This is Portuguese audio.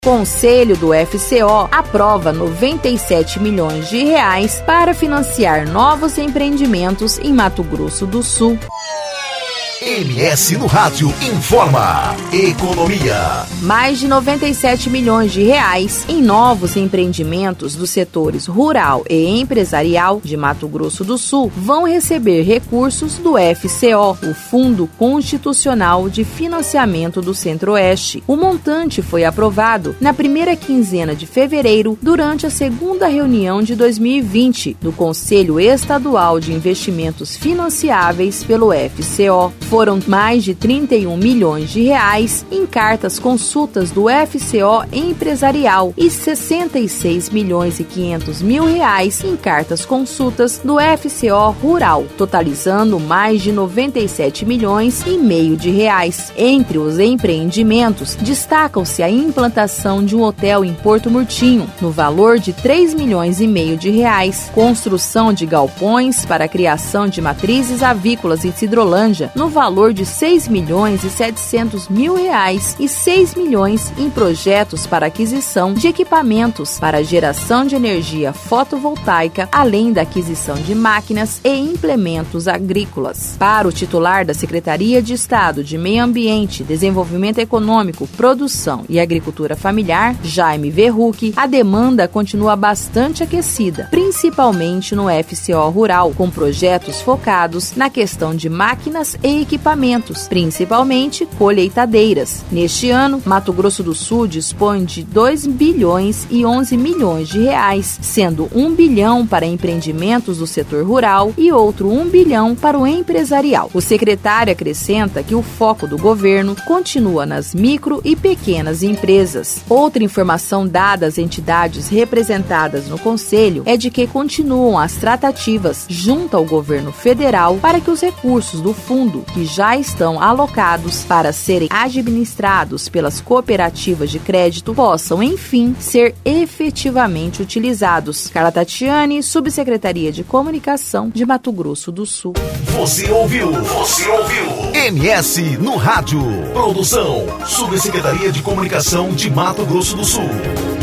Conselho do FCO aprova 97 milhões de reais para financiar novos empreendimentos em Mato Grosso do Sul. MS no Rádio informa Economia. Mais de 97 milhões de reais em novos empreendimentos dos setores rural e empresarial de Mato Grosso do Sul vão receber recursos do FCO, o Fundo Constitucional de Financiamento do Centro-Oeste. O montante foi aprovado na primeira quinzena de fevereiro, durante a segunda reunião de 2020 do Conselho Estadual de Investimentos Financiáveis pelo FCO. Foram mais de 31 milhões de reais em cartas consultas do FCO empresarial e 66 milhões e 500 mil reais em cartas consultas do FCO rural, totalizando mais de 97 milhões e meio de reais. Entre os empreendimentos, destacam-se a implantação de um hotel em Porto Murtinho, no valor de 3 milhões e meio de reais, construção de galpões para a criação de matrizes avícolas em Sidrolândia, no valor de 6 milhões e 700 mil reais e 6 milhões em projetos para aquisição de equipamentos para geração de energia fotovoltaica, além da aquisição de máquinas e implementos agrícolas. Para o titular da Secretaria de Estado de Meio Ambiente, Desenvolvimento Econômico, Produção e Agricultura Familiar, Jaime Verrucchi, a demanda continua bastante aquecida, principalmente no FCO rural, com projetos focados na questão de máquinas e equipamentos, principalmente colheitadeiras. Neste ano, Mato Grosso do Sul dispõe de 2 bilhões e 11 milhões de reais, sendo 1 bilhão para empreendimentos do setor rural e outro 1 bilhão para o empresarial. O secretário acrescenta que o foco do governo continua nas micro e pequenas empresas. Outra informação dada às entidades representadas no Conselho é de que continuam as tratativas junto ao governo federal para que os recursos do fundo, que já estão alocados para serem administrados pelas cooperativas de crédito, possam, enfim, ser efetivamente utilizados. Carla Tatiane, Subsecretaria de Comunicação de Mato Grosso do Sul. Você ouviu MS no Rádio. Produção, Subsecretaria de Comunicação de Mato Grosso do Sul.